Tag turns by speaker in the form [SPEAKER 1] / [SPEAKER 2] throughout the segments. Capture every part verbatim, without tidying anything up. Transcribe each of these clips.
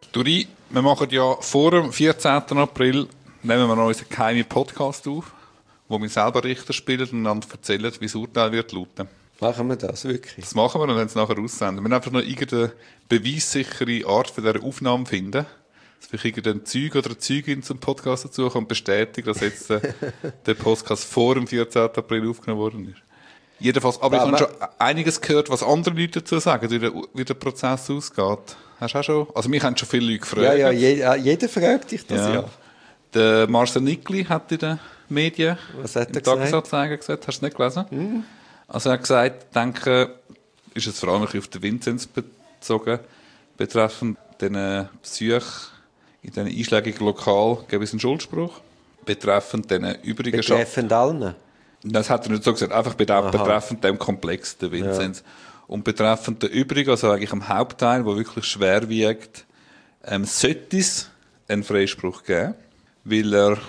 [SPEAKER 1] Duri, wir machen ja vor dem vierzehnten April nehmen wir noch unseren geheimen Podcast auf, wo wir selber Richter spielen und dann erzählen, wie das Urteil wird lauten.
[SPEAKER 2] Machen wir das wirklich?
[SPEAKER 1] Das machen wir und dann es nachher aussenden. Wir müssen einfach noch irgendeine beweissichere Art für diese Aufnahme finden. Dass vielleicht irgendein Zeug oder eine Zeugin zum Podcast dazu kommt und bestätigt, dass jetzt äh, der Podcast vor dem vierzehnten April aufgenommen worden ist. Jedenfalls, aber ja, ich habe schon einiges gehört, was andere Leute dazu sagen, wie der, wie der Prozess ausgeht. Hast du auch schon? Also mich haben schon viele Leute gefragt.
[SPEAKER 2] Ja, ja, je, jeder fragt dich das, ja. ja.
[SPEAKER 1] Der Marcel Nickli hat in den Medien,
[SPEAKER 2] was hat er
[SPEAKER 1] im Tagesanzeiger gesagt, hast du es nicht gelesen? Mhm. Also er hat gesagt, ich denke, ist es vor allem auf den Vinzenz bezogen, betreffend den Besuch in diesen einschlägigen Lokal, gäbe es einen Schuldspruch. Betreffend den übrigen
[SPEAKER 2] Betreffend allen?
[SPEAKER 1] Das hat er nicht so gesagt, einfach betreffend dem Komplex, der Vinzenz. Ja. Und betreffend der übrigen, also eigentlich am Hauptteil, der wirklich schwer wiegt, ähm, sollte es einen Freispruch geben, weil er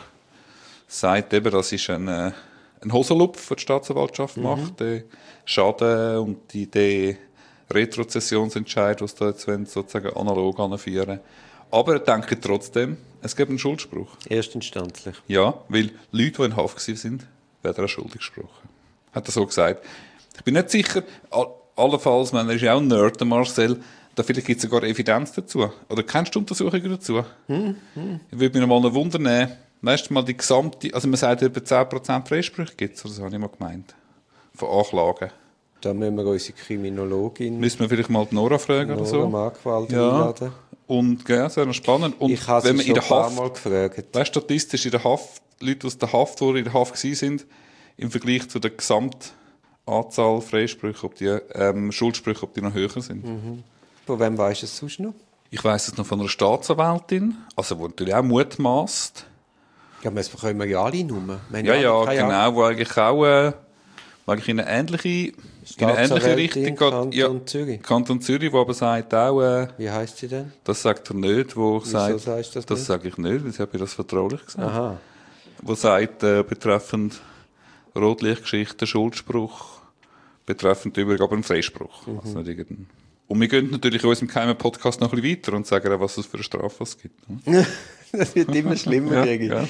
[SPEAKER 1] sagt eben, das ist ein, äh, ein Hosenlupf, den die Staatsanwaltschaft mhm. macht, der Schaden und die, die Retrozessionsentscheid, was da jetzt wollen, sozusagen analog anführen. Aber er denkt trotzdem, es gibt einen Schuldspruch.
[SPEAKER 2] Erstinstanzlich.
[SPEAKER 1] Ja, weil Leute, die in Haft sind, werden auch schuldig gesprochen. Hat er so gesagt. Ich bin nicht sicher, allenfalls, man ist ja auch ein Nerd, der Marcel, da vielleicht gibt es sogar Evidenz dazu. Oder kennst du Untersuchungen dazu?
[SPEAKER 2] Hm, hm.
[SPEAKER 1] Ich würde mich noch mal ein Wunder nehmen, weißt du mal die gesamte, also man sagt, über zehn Prozent Freisprüche gibt es, oder so habe ich mal gemeint, von Anklagen.
[SPEAKER 2] Da müssen wir unsere Kriminologin...
[SPEAKER 1] Müssen wir vielleicht mal die Nora fragen
[SPEAKER 2] Nora
[SPEAKER 1] oder so?
[SPEAKER 2] Markwald
[SPEAKER 1] ja.
[SPEAKER 2] einladen.
[SPEAKER 1] Und ja, das wäre noch spannend. Und
[SPEAKER 2] ich habe sie schon ein paar Mal gefragt.
[SPEAKER 1] Weißt, statistisch in der Haft, Leute aus der Haft, die in der Haft waren, im Vergleich zu der Gesamtanzahl Freisprüche, ob die ähm, Schuldsprüche, ob die noch höher sind.
[SPEAKER 2] Mhm. Von wem weisst du es sonst noch? Ich
[SPEAKER 1] weiss es noch von einer Staatsanwältin, also die natürlich auch mutmaßt.
[SPEAKER 2] Ja, das bekommen wir ja alle Nummern.
[SPEAKER 1] Ja, ja, genau, wo eigentlich auch äh, eigentlich in eine ähnliche, in eine ähnliche Richtung geht.
[SPEAKER 2] Kanton
[SPEAKER 1] ja,
[SPEAKER 2] Zürich.
[SPEAKER 1] Kanton Zürich, wo aber sagt auch... Äh,
[SPEAKER 2] Wie heisst sie denn?
[SPEAKER 1] Das sagt er nicht, wo
[SPEAKER 2] Wieso
[SPEAKER 1] sagt...
[SPEAKER 2] sagst du das
[SPEAKER 1] Das
[SPEAKER 2] nicht?
[SPEAKER 1] sage ich nicht, weil ich habe das vertraulich gesagt.
[SPEAKER 2] Aha.
[SPEAKER 1] Wo sagt, äh, betreffend Rotlichtgeschichte, Schuldspruch, betreffend übrigens aber einen Freispruch. Mhm. Also nicht irgendein. Und wir gehen natürlich in unserem geheimen Podcast noch ein bisschen weiter und sagen auch, was es für eine Strafe gibt.
[SPEAKER 2] Das wird immer schlimmer,
[SPEAKER 1] ja, ja.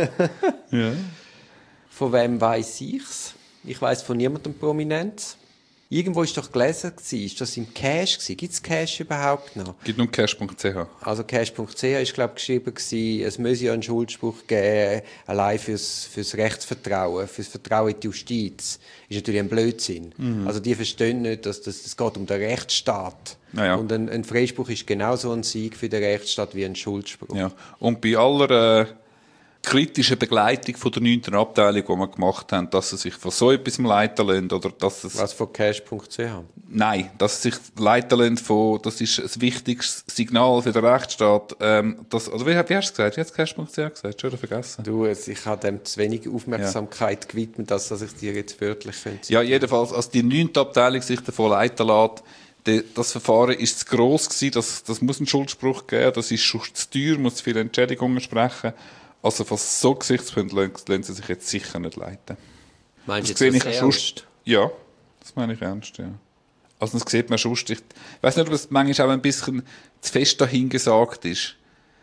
[SPEAKER 1] ja.
[SPEAKER 2] Von wem weiss ich's? Ich weiss von niemandem Prominenz. Irgendwo war doch gelesen, ist das im Cash gewesen? Gibt es Cash überhaupt noch?
[SPEAKER 1] Gibt nur cash punkt c h.
[SPEAKER 2] Also cash punkt c h ist, glaube ich, geschrieben gewesen, es müsse ja einen Schuldspruch geben, allein fürs, fürs Rechtsvertrauen, fürs Vertrauen in die Justiz. Ist natürlich ein Blödsinn. Mhm. Also die verstehen nicht, dass das, das geht um den Rechtsstaat.
[SPEAKER 1] Ja.
[SPEAKER 2] Und ein, ein Freispruch ist genauso ein Sieg für den Rechtsstaat wie ein Schuldspruch.
[SPEAKER 1] Ja. Und bei aller äh, kritischen Begleitung von der neunten Abteilung, die wir gemacht haben, dass sie sich von so etwas leiten lassen, oder dass es...
[SPEAKER 2] Was von cash punkt c h?
[SPEAKER 1] Nein, dass sie sich leiten lassen von, das ist ein wichtiges Signal für den Rechtsstaat. Ähm, das, also wie, wie hast du es gesagt? Wie hast du cash punkt c h gesagt? Schon wieder vergessen.
[SPEAKER 2] Du, ich habe dem zu wenig Aufmerksamkeit ja. gewidmet, dass, dass ich dir jetzt wörtlich könnte.
[SPEAKER 1] Ja, jedenfalls, als die neunte Abteilung sich davon leiten lässt, de, das Verfahren ist zu gross gewesen, das, das muss einen Schuldspruch geben, das ist schon zu teuer, muss zu viele Entschädigungen sprechen. Also von so Gesichtspunkten lassen sie sich jetzt sicher nicht leiten.
[SPEAKER 2] Meinst du jetzt das ernst?
[SPEAKER 1] Ja, das meine ich ernst, ja. Also das sieht man schon. Ich weiss nicht, ob es manchmal auch ein bisschen zu fest dahingesagt ist.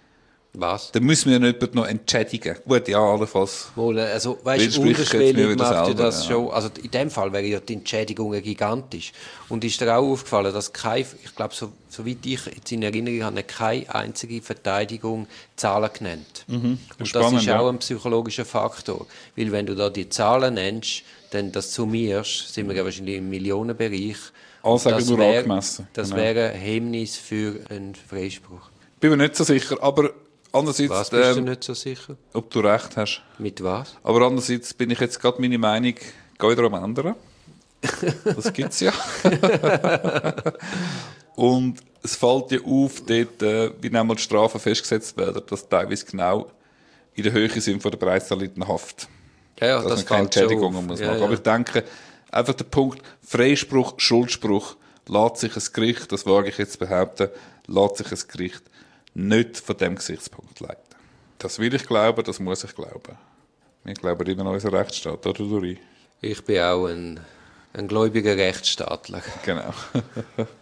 [SPEAKER 2] Was?
[SPEAKER 1] Dann müssen wir ja nicht noch entschädigen. Gut, ja, allenfalls.
[SPEAKER 2] Wohl, also, weißt du, unterschwellig macht ja das ja. schon. Also, in dem Fall wäre ja die Entschädigung gigantisch. Und ist dir auch aufgefallen, dass kein, ich glaube, so, soweit ich jetzt in Erinnerung habe, keine einzige Verteidigung Zahlen genannt.
[SPEAKER 1] Mhm.
[SPEAKER 2] Das Und
[SPEAKER 1] spannend,
[SPEAKER 2] das ist auch
[SPEAKER 1] ja.
[SPEAKER 2] ein psychologischer Faktor. Weil wenn du da die Zahlen nennst, dann das summierst, sind wir ja wahrscheinlich im Millionenbereich.
[SPEAKER 1] Also
[SPEAKER 2] das
[SPEAKER 1] nur
[SPEAKER 2] wäre
[SPEAKER 1] angemessen.
[SPEAKER 2] Das
[SPEAKER 1] genau.
[SPEAKER 2] wäre ein Hemmnis für einen Freispruch.
[SPEAKER 1] Bin mir nicht so sicher, aber andererseits...
[SPEAKER 2] Was bist
[SPEAKER 1] ähm,
[SPEAKER 2] du nicht so sicher?
[SPEAKER 1] Ob du recht hast.
[SPEAKER 2] Mit was?
[SPEAKER 1] Aber andererseits bin ich jetzt gerade meine Meinung, gehe wieder am ändern. Das gibt es ja. Und es fällt ja auf, dort, äh, wie nämlich die Strafen festgesetzt werden, dass teilweise genau in der Höhe sind von der bereits erlittenen Haft.
[SPEAKER 2] Ja, ja,
[SPEAKER 1] dass
[SPEAKER 2] das
[SPEAKER 1] man keine Entschädigungen muss
[SPEAKER 2] ja,
[SPEAKER 1] machen.
[SPEAKER 2] ja.
[SPEAKER 1] Aber ich denke, einfach der Punkt Freispruch, Schuldspruch, lässt sich ein Gericht, das wage ich jetzt behaupten, lässt sich ein Gericht nicht von diesem Gesichtspunkt leiten. Das will ich glauben, das muss ich glauben. Wir glauben immer an unseren Rechtsstaat, oder Duri?
[SPEAKER 2] Ich bin auch ein, ein gläubiger Rechtsstaatler.
[SPEAKER 1] Genau.